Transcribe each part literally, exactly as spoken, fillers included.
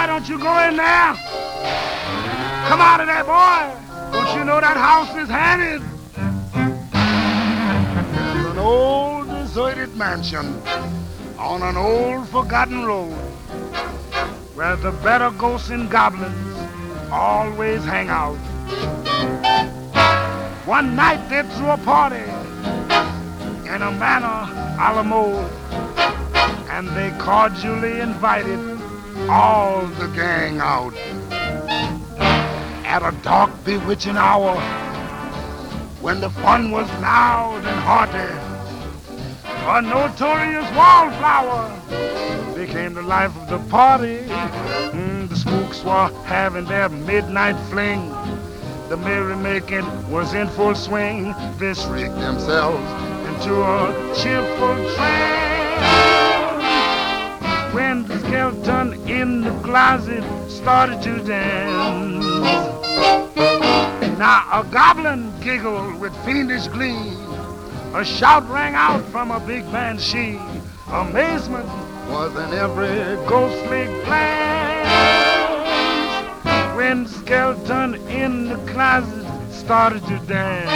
don't you go in there? Come out of there, boy. Don't you know that house is haunted? There's an old deserted mansion on an old forgotten road where the better ghosts and goblins always hang out. One night they threw a party in a manor a la mode, and they cordially invited all the gang out. At a dark, bewitching hour, when the fun was loud and hearty, a notorious wallflower became the life of the party. Mm, the spooks were having their midnight fling. The merrymaking was in full swing. They shrieked themselves into a cheerful trance when the skeleton in the closet started to dance. Now a goblin giggled with fiendish glee. A shout rang out from a big banshee. Amazement was in every ghostly glance when the skeleton in the closet started to dance.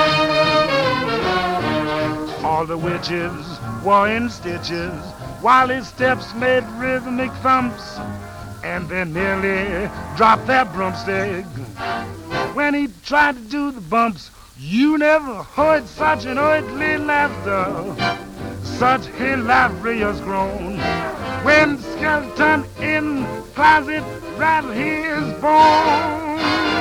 All the witches were in stitches while his steps made rhythmic thumps, and they nearly dropped their broomstick when he tried to do the bumps. You never heard such an earthly laughter, such hilarious groan, when the skeleton in the closet rattled his bones.